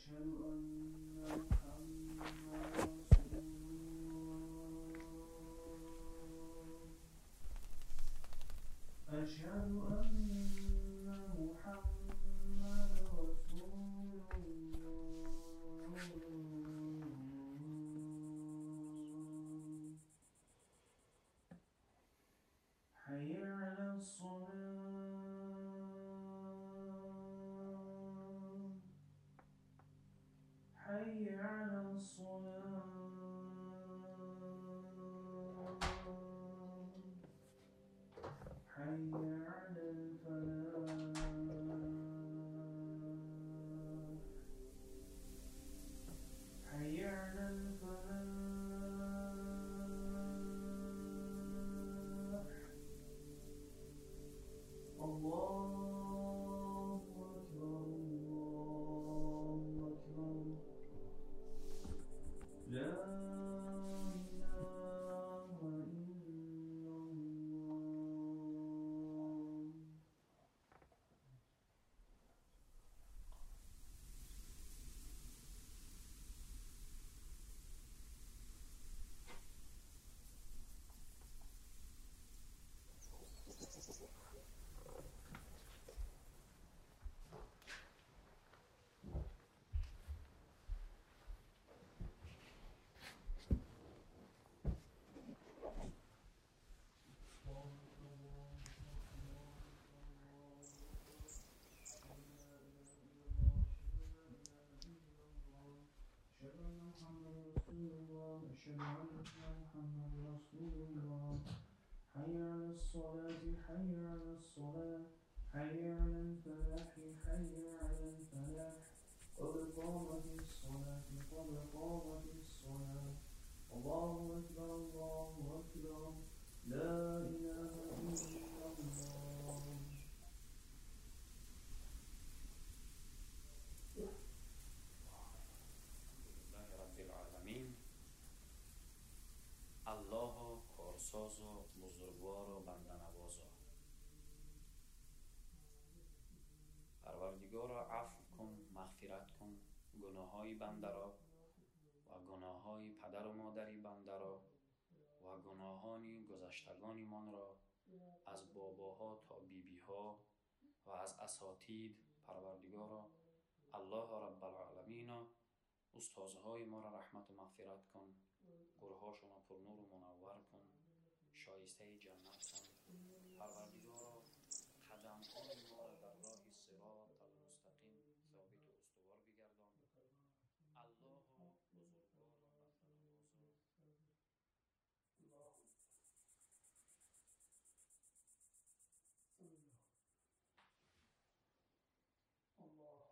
أشهد أن محمدا رسول الله أشهد أن محمدا رسول الله حي على الصلاة حي على الصلاة حي على الفلاح حي على الفلاح الله أكبر الله أكبر لا إله إلا الله. أشهد أن محمدا رسول الله أشهد أن محمدا رسول الله حي على الصلاة حي على الصلاة حي على الفلاح حي على الفلاح قد قامت الصلاة قد قامت الصلاة الله أكبر الله أكبر لا إله إلا الله. رب العالمین. الله کارساز و بزرگوار و بنده‌نوازا. پروردگارا عفو کن، مغفرت کن گناههای بنده را و گناههای پدر و مادری بنده را و گناهان گذشتگانمان را از باباها تا بیبیها و از اساتید. پروردگارا الله رب العالمین، استازهای ما را رحمت و مغفرت کن، گرهاشون را پر نور و منور کن، شایسته جنت کن. پروردگارا قدم‌های ما را در راه صراط المستقیم ثابت و استوار بگردان. الله بزرگوار و بنده‌نواز. الله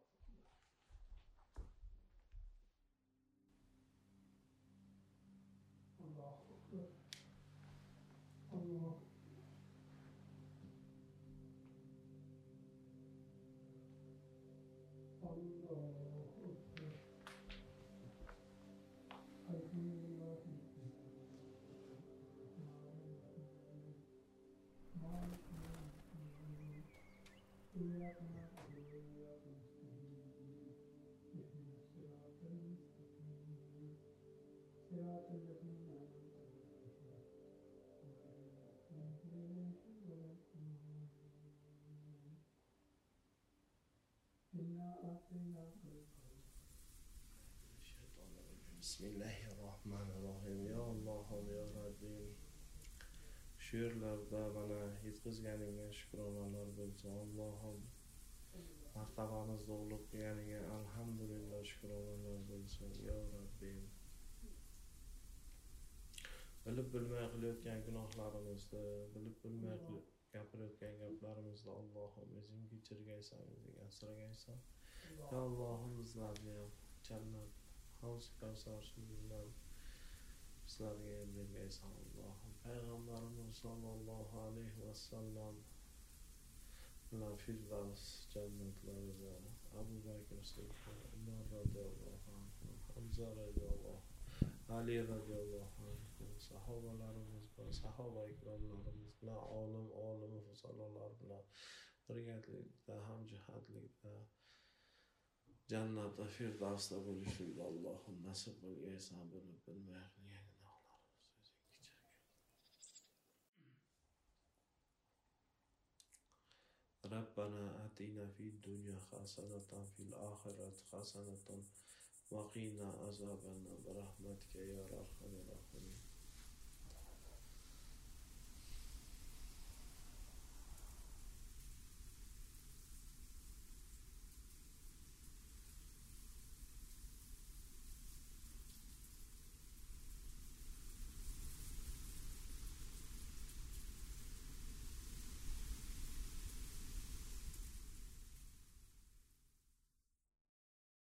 الله أكبر الله الله أكبر الحمد لله مالك يوم الدين إياك نعبد وإياك نستعين اهدنا الصراط المستقيم صراط الذين أنعمت عليهم غير المغضوب عليهم إنا أعطيناك الكوثر. بسم الله الرحمن الرحیم. Ya Allohim ya Rabbim, shu yerlarda mana yetkazganingga shukronalar bo'lsin. Allohim, martabamizni ulug' qilganiga alhamdulillah shukronalar bo'lsin. Ya Rabbim, bilib bilmay qilayotgan gunohlarimizni, bilib bilmay gapirayotgan gaplarimizni Allohim o'zing kechirgaysan, o'zing asragaysan. Ya Allohim, bizlarni ham jannat havzi kavsar suvidan bizlarga bergaysan. Allohim, payg'ambarimiz sollallohu alayhi vasallam bilan Firdavs jannatlarida Abu Bakr Siddiq, Umar radhiyallohu anhu, Hamza radhiyallohu, Ali radhiyallohu anhu, sahobalarimiz bilan, sahoba ikromlarimiz bilan, olim fuqarolar bilan birgalikda, hamjihatlikda jannati firdavsda bo'lishlikni Allohim nasib qilgaysan, bilib bilmay qilgan gunohlarimizni o'zing kechirgin. Rabbana atina fid dunya hasanatan fil akhirati hasanatan wa qina azabannar bi rahmatika ya arhamar rahimin.